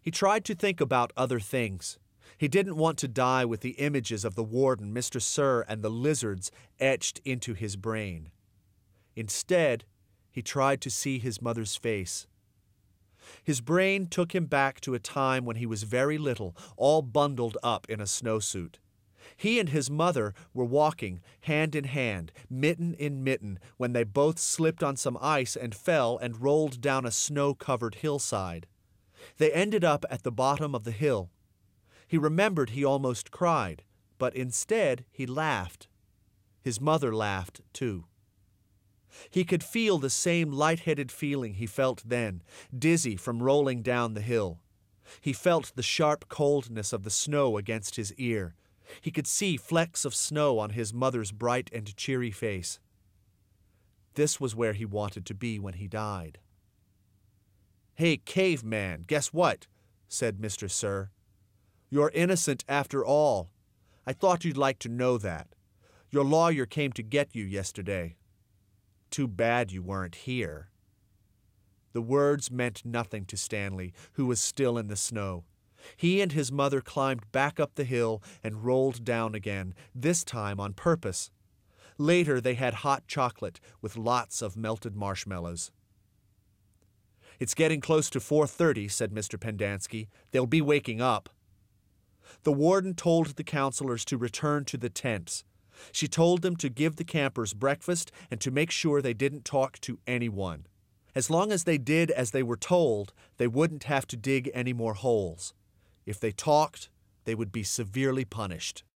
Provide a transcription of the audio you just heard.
He tried to think about other things. He didn't want to die with the images of the warden, Mr. Sir, and the lizards etched into his brain. Instead, he tried to see his mother's face. His brain took him back to a time when he was very little, all bundled up in a snowsuit. He and his mother were walking hand in hand, mitten in mitten, when they both slipped on some ice and fell and rolled down a snow-covered hillside. They ended up at the bottom of the hill. He remembered he almost cried, but instead he laughed. His mother laughed, too. He could feel the same light-headed feeling he felt then, dizzy from rolling down the hill. He felt the sharp coldness of the snow against his ear. He could see flecks of snow on his mother's bright and cheery face. This was where he wanted to be when he died. "Hey, caveman, guess what?" said Mr. Sir. "You're innocent after all. I thought you'd like to know that. Your lawyer came to get you yesterday. Too bad you weren't here." The words meant nothing to Stanley, who was still in the snow. He and his mother climbed back up the hill and rolled down again, this time on purpose. Later they had hot chocolate with lots of melted marshmallows. "It's getting close to 4:30, said Mr. Pendanski. "They'll be waking up." The warden told the counselors to return to the tents. She told them to give the campers breakfast and to make sure they didn't talk to anyone. As long as they did as they were told, they wouldn't have to dig any more holes. If they talked, they would be severely punished.